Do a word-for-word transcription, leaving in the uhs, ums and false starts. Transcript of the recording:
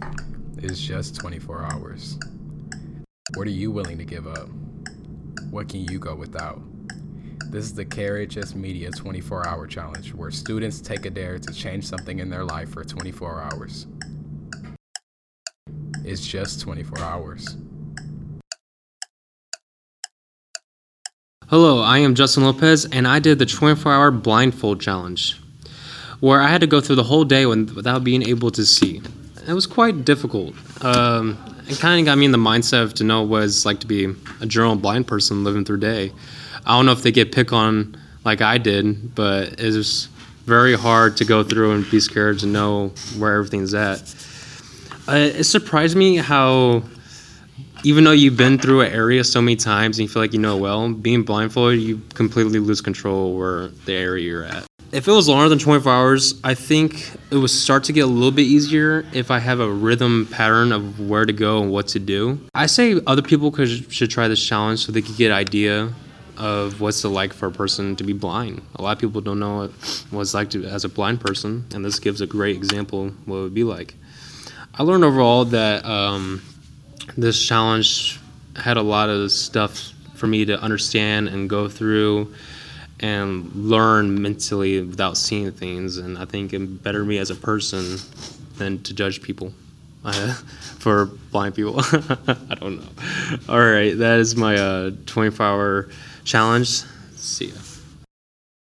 is just twenty-four hours. What are you willing to give up? What can you go without? This is the K R H S Media twenty-four hour challenge, where students take a dare to change something in their life for twenty-four hours. It's just twenty-four hours. Hello, I am Justin Lopez, and I did the twenty-four hour blindfold challenge, where I had to go through the whole day without being able to see. It was quite difficult. Um, it kind of got me in the mindset of to know what it's like to be a general blind person living through day. I don't know if they get picked on like I did, but it was very hard to go through and be scared to know where everything's at. Uh, it surprised me how, even though you've been through an area so many times and you feel like you know it well, being blindfolded, you completely lose control where the area you're at. If it was longer than twenty-four hours, I think it would start to get a little bit easier if I have a rhythm pattern of where to go and what to do. I say other people could, should try this challenge so they could get an idea of what's it like for a person to be blind. A lot of people don't know what it's like to as a blind person, and this gives a great example of what it would be like. I learned overall that um, this challenge had a lot of stuff for me to understand and go through and learn mentally without seeing things, and I think it bettered me as a person than to judge people uh, for blind people. I don't know. All right, that is my uh, twenty-four hour challenge. See ya.